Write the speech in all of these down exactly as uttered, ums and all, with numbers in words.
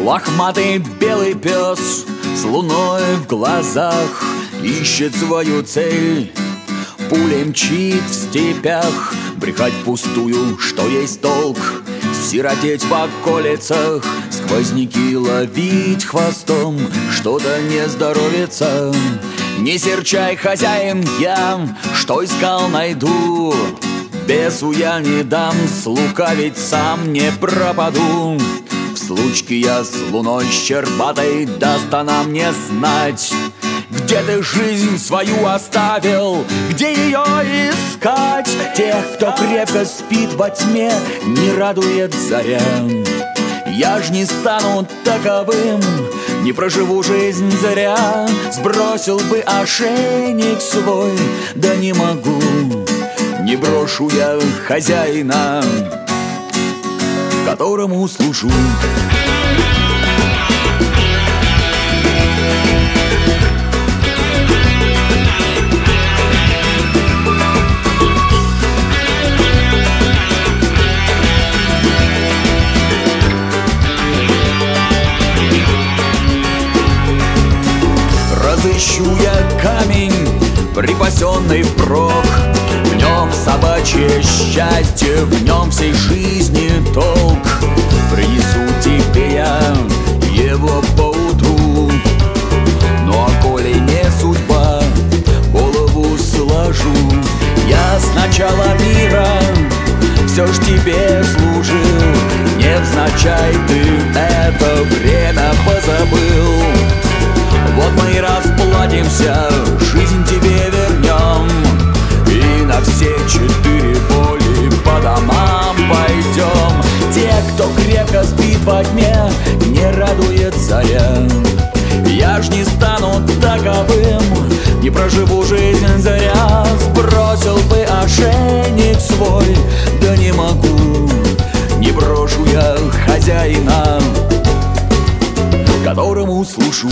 Лохматый белый пес с луной в глазах ищет свою цель. Пуля мчит в степях, брехать пустую, что есть толк. Сиротеть в околицах, сквозняки ловить хвостом, что-то не здоровится. Не серчай, хозяин, я, что искал, найду. Бесу я не дам, слукавить сам не пропаду. В случке я с луной щербатой, даст она мне знать, где ты жизнь свою оставил, где ее искать. Тех, кто крепко спит во тьме, не радует заря. Я ж не стану таковым, не проживу жизнь зря. Сбросил бы ошейник свой, да не могу. Не брошу я хозяина, которому служу. Разыщу я камень, припасенный впрок. В нем собачье счастье, в нем всей жизни толк. Принесу тебе я его поутру. Ну а коли не судьба, голову сложу. Я с начала мира все ж тебе служил. Невзначай ты это время позабыл. Вот мы и расплатимся, жизнь тебе вернем, и на все четыре воли по домам пойдем. Те, кто крепко спит во тьме, не радует заря. Я ж не стану таковым, не проживу жизнь зря. Сбросил бы ошейник свой, да не могу. Не брошу я хозяина, которому служу.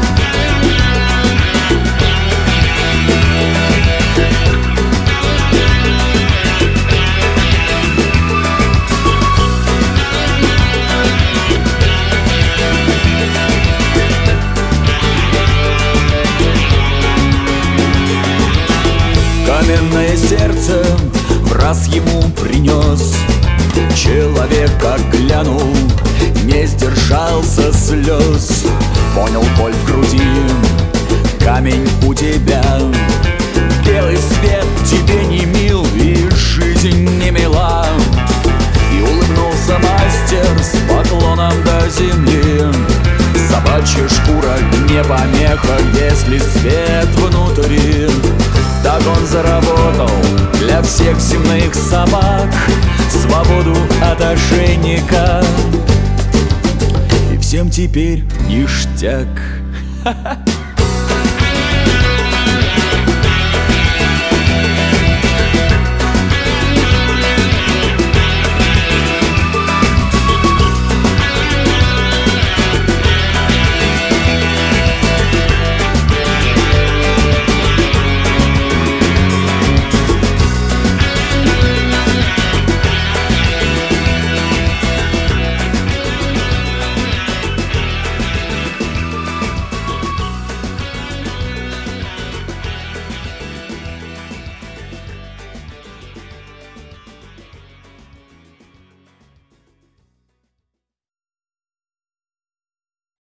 Каменное сердце в раз ему принес. Человека глянул, не сдержался слез. Понял боль в груди, камень у тебя. Белый свет тебе не мил, и жизнь не мила. И улыбнулся мастер с поклоном до земли. Собачья шкура не помеха, если свет внутри. Так он заработал для всех земных собак свободу от ошейника. И всем теперь ништяк.